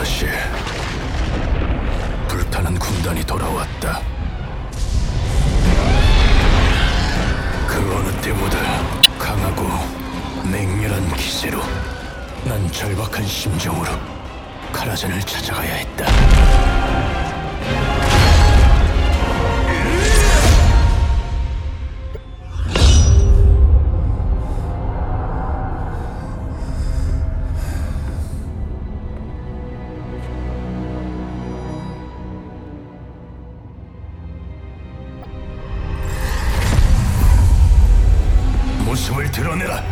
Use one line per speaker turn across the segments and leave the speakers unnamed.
다시 불타는 군단이 돌아왔다. 그 어느 때보다 강하고 맹렬한 기세로 난 절박한 심정으로 카라잔을 찾아가야 했다. 모습을 드러내라.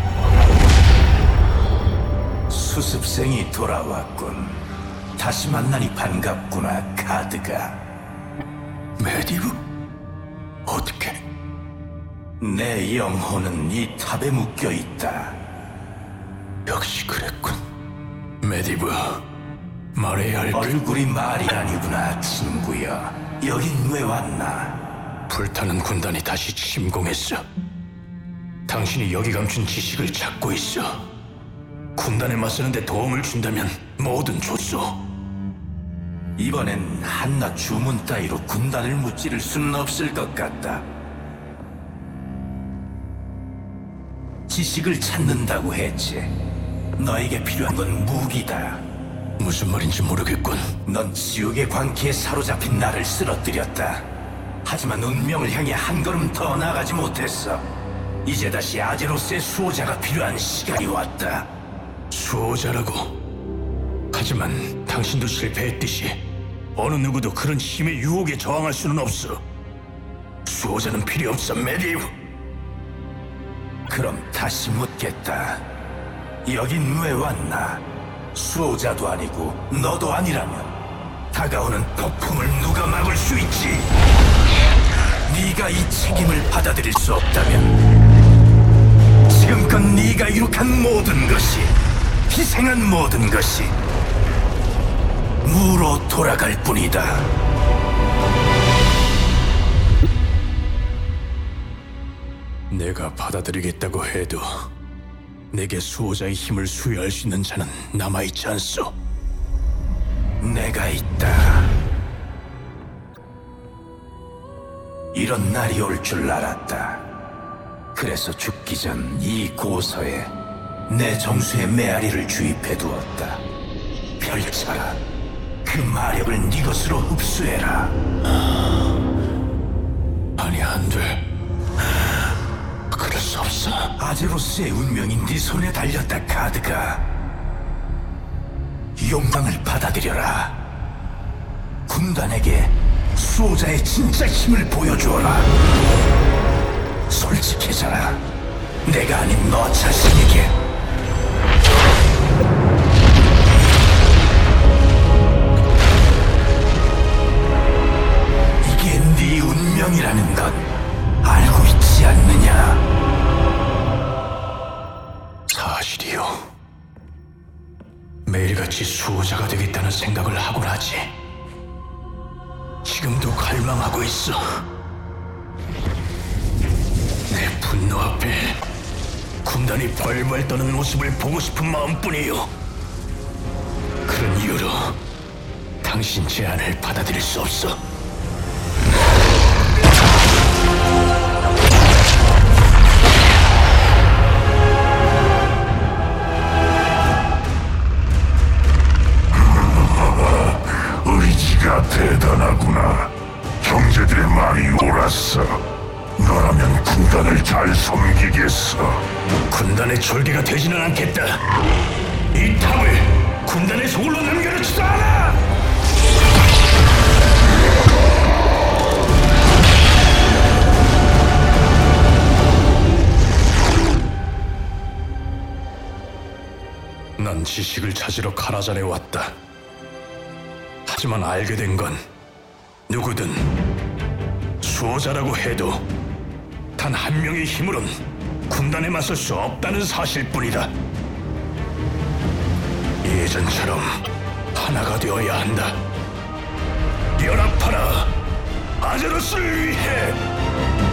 수습생이 돌아왔군. 다시 만나니 반갑구나, 카드가.
메디브? 어떻게?
내 영혼은 이 탑에 묶여있다.
역시 그랬군. 메디브, 말해야 할
얼굴이 말이 아니구나, 친구야. 여긴 왜 왔나?
불타는 군단이 다시 침공했어. 당신이 여기 감춘 지식을 찾고 있어. 군단에 맞서는데 도움을 준다면 뭐든 줬어.
이번엔 한낱 주문 따위로 군단을 무찌를 수는 없을 것 같다. 지식을 찾는다고 했지. 너에게 필요한 건 무기다.
무슨 말인지 모르겠군.
넌 지옥의 광기에 사로잡힌 나를 쓰러뜨렸다. 하지만 운명을 향해 한 걸음 더 나가지 못했어. 이제 다시 아제로스의 수호자가 필요한 시간이 왔다.
수호자라고? 하지만 당신도 실패했듯이 어느 누구도 그런 힘의 유혹에 저항할 수는 없어. 수호자는 필요 없어, 메디브.
그럼 다시 묻겠다. 여긴 왜 왔나? 수호자도 아니고 너도 아니라면 다가오는 폭풍을 누가 막을 수 있지? 네가 이 책임을 받아들일 수 없다면 지금껏 네가 이룩한 모든 것이, 희생한 모든 것이 무로 돌아갈 뿐이다.
내가 받아들이겠다고 해도 내게 수호자의 힘을 수여할 수 있는 자는 남아있지 않소.
내가 있다. 이런 날이 올 줄 알았다. 그래서 죽기 전 이 고서에 내 정수의 메아리를 주입해 두었다. 펼쳐라. 그 마력을 네 것으로 흡수해라.
아니, 안 돼. 그럴 수 없어.
아제로스의 운명이 네 손에 달렸다, 카드가. 욕망을 받아들여라. 군단에게 수호자의 진짜 힘을 보여주어라. 솔직해져라. 내가 아닌 너 자신에게. 이게 네 운명이라는 건 알고 있지 않느냐?
사실이요. 매일같이 수호자가 되겠다는 생각을 하곤 하지. 지금도 갈망하고 있어. 내 분노 앞에 군단이 벌벌 떠는 모습을 보고 싶은 마음뿐이요. 그런 이유로 당신 제안을 받아들일 수 없어.
의지가 대단하구나. 형제들의 말이 옳았어. 너라면 군단을 잘 섬기겠어.
군단의 졸개가 되지는 않겠다. 이 탑을 군단의 소굴로 남겨놓지도 않아! 난 지식을 찾으러 카라잔에 왔다. 하지만 알게 된 건 누구든 수호자라고 해도 단 한 명의 힘으론 군단에 맞설 수 없다는 사실뿐이다. 예전처럼 하나가 되어야 한다. 연합하라! 아제로스를 위해!